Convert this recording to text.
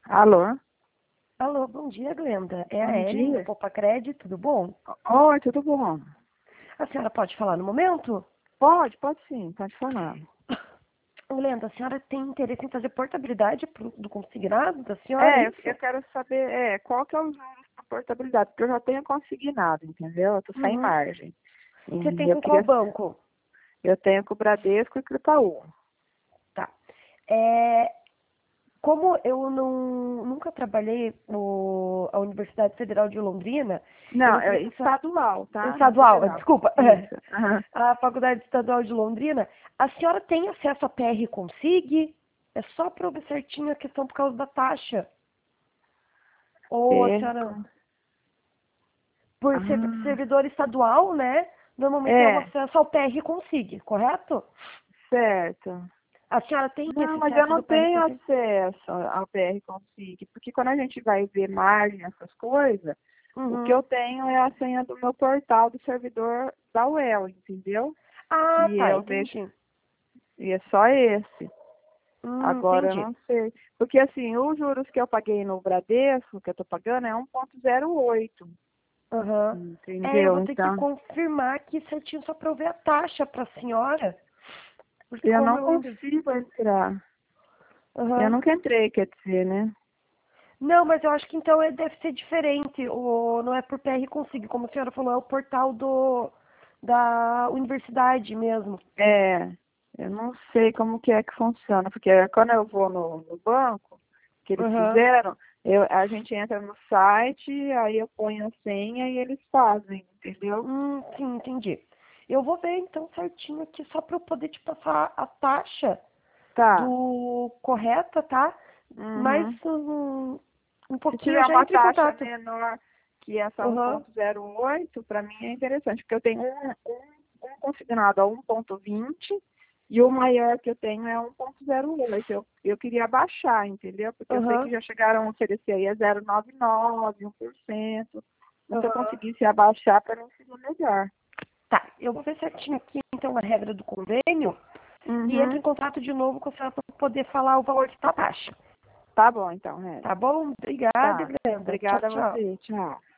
Alô? Alô, bom dia, Glenda. É a Bom Ellen do dia. Poupa Crédito, tudo bom? Oi, tudo bom? A senhora pode falar no momento? Pode sim, pode falar. Glenda, a senhora tem interesse em fazer portabilidade do consignado da senhora, é É, eu isso? quero saber qual que é os juros da portabilidade, porque eu já tenho consignado, entendeu? Eu tô sem Uhum. margem. Você E tem eu com qual queria, banco? eu tenho com o Bradesco e com o Itaú. Tá. É, como eu nunca trabalhei a Universidade Federal de Londrina, eu Não, não é queria passar... estadual, tá? Não é Estadual, federal. desculpa. Isso. Aham. A Faculdade Estadual de Londrina. A senhora tem acesso a PR Consig? É só para eu ver certinho a questão por causa da taxa. Ou a senhora... Perco. Por Ah, servidor estadual, né? Normalmente é o é, acesso ao PR Consig, correto? certo. A senhora tem Não, esse mas eu acesso não do PR tenho Consig? acesso ao PR Config, porque quando a gente vai ver margem, essas coisas, o que eu Uhum. tenho é a senha do meu portal do servidor da UEL, entendeu? Ah, Que tá, eu vejo, entendi. e é só esse. Agora eu Entendi. não sei. Porque assim, os juros que eu paguei no Bradesco, que eu tô pagando, é 1,08, Aham. É, eu entendeu? vou ter que Então, confirmar aqui certinho só para eu ver a taxa para a senhora. Porque eu como não eu ainda... consigo entrar. Eu Aham. nunca entrei, quer dizer, né? Não, mas eu acho que então deve ser diferente. Não é por PR Consig, como a senhora falou, é o portal da universidade mesmo. É, eu não sei como que é que funciona, porque quando eu vou no banco, que eles Aham. fizeram, a gente entra no site, aí eu ponho a senha e eles fazem, entendeu? Sim, entendi. Eu vou ver então certinho aqui só para eu poder te passar a taxa Tá. do correta, tá? Mas Uhum. um Se pouquinho eu tiver já uma entro em taxa contato. menor que essa Aham, 1,08, para mim é interessante, porque eu tenho um consignado a 1,20 e o maior que eu tenho é 1,08. Eu queria baixar, entendeu? Porque eu sei que aham, já chegaram a oferecer aí a 0,99, 1%. Mas se eu aham. conseguisse abaixar, para mim seria melhor. Tá, eu vou ver certinho aqui então a regra do convênio e entro em Uhum. contato de novo com a senhora para poder falar o valor que tá a taxa. Tá bom, então, Ré. Tá bom? Obrigada, Tá. Glenda. Tchau, Obrigada a tchau. você. Tchau.